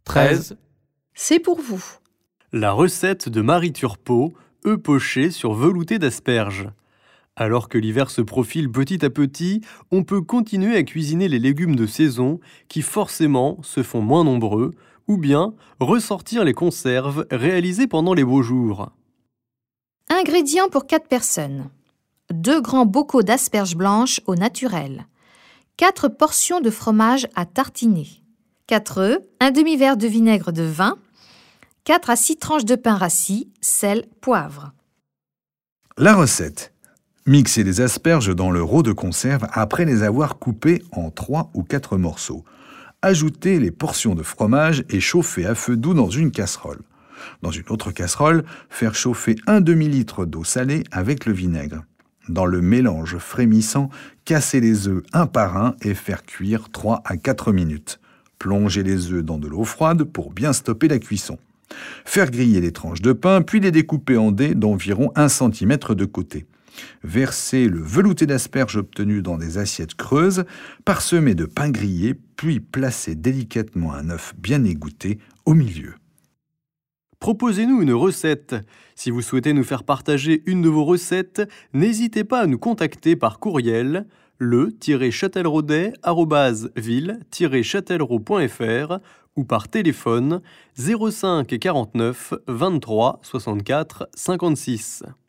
13. C'est pour vous. La recette de Marie Turpot, œufs pochés sur velouté d'asperges. Alors que l'hiver se profile petit à petit, on peut continuer à cuisiner les légumes de saison qui forcément se font moins nombreux, ou bien ressortir les conserves réalisées pendant les beaux jours. Ingrédients pour 4 personnes. 2 grands bocaux d'asperges blanches au naturel. 4 portions de fromage à tartiner. 4 œufs, un demi-verre de vinaigre de vin, 4 à 6 tranches de pain rassis, sel, poivre. La recette. Mixez les asperges dans le rot de conserve après les avoir coupées en 3 ou 4 morceaux. Ajoutez les portions de fromage et chauffez à feu doux dans une casserole. Dans une autre casserole, faire chauffer un demi-litre d'eau salée avec le vinaigre. Dans le mélange frémissant, cassez les œufs un par un et faire cuire 3 à 4 minutes. Plongez les œufs dans de l'eau froide pour bien stopper la cuisson. Faire griller les tranches de pain, puis les découper en dés d'environ 1 cm de côté. Versez le velouté d'asperges obtenu dans des assiettes creuses, parsemez de pain grillé, puis placez délicatement un œuf bien égoutté au milieu. Proposez-nous une recette. Si vous souhaitez nous faire partager une de vos recettes, n'hésitez pas à nous contacter par courriel le-châtelleraudais@ville-châtellerault.fr ou par téléphone 05 49 23 64 56.